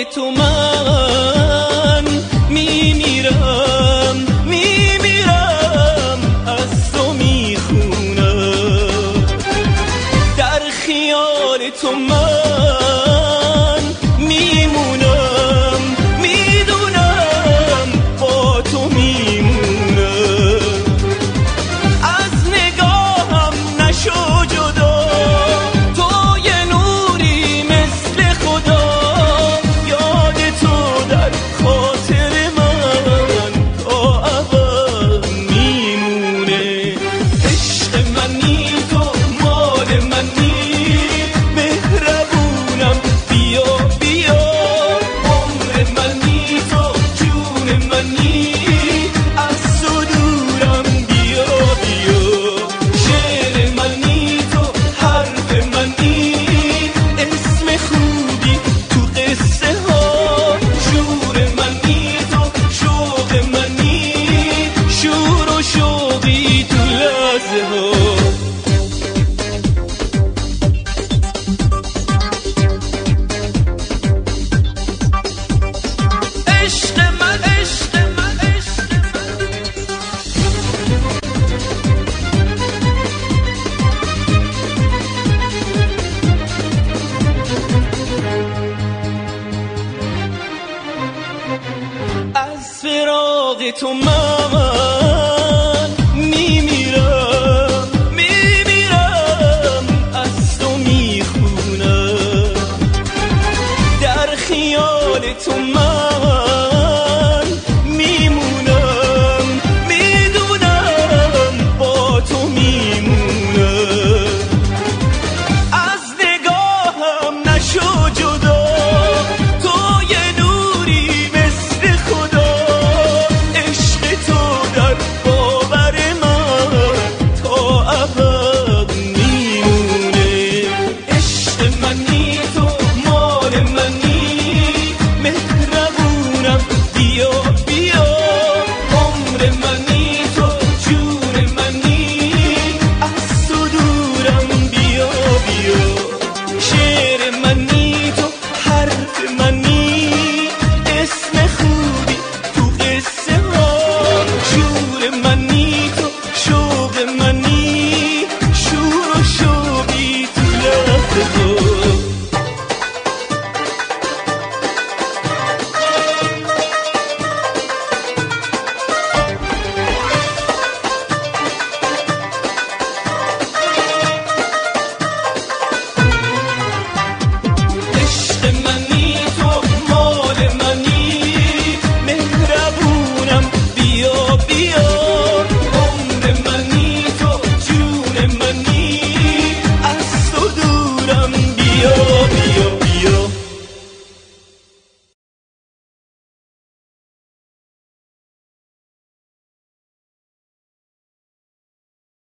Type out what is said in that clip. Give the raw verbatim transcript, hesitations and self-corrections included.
تو من میمیرم میمیرم از تو میخونم در خیال تو من میمونم میدونم با تو میمونم از نگاهم نشو جدا تو یه نوری مثل خدا یاد تو در خاطر من تا ابد میمونه عشق منی تو مال منی مهربونم بیا بیا عمر منی تو جون منی از تو دورم بیا بیا شعر منی تو حرف منی اسم خوبی تو قصه ها شور منی تو شوق منی شور و شوقی تو لحظه ها عشق من عشق من عشق من از فراق تو من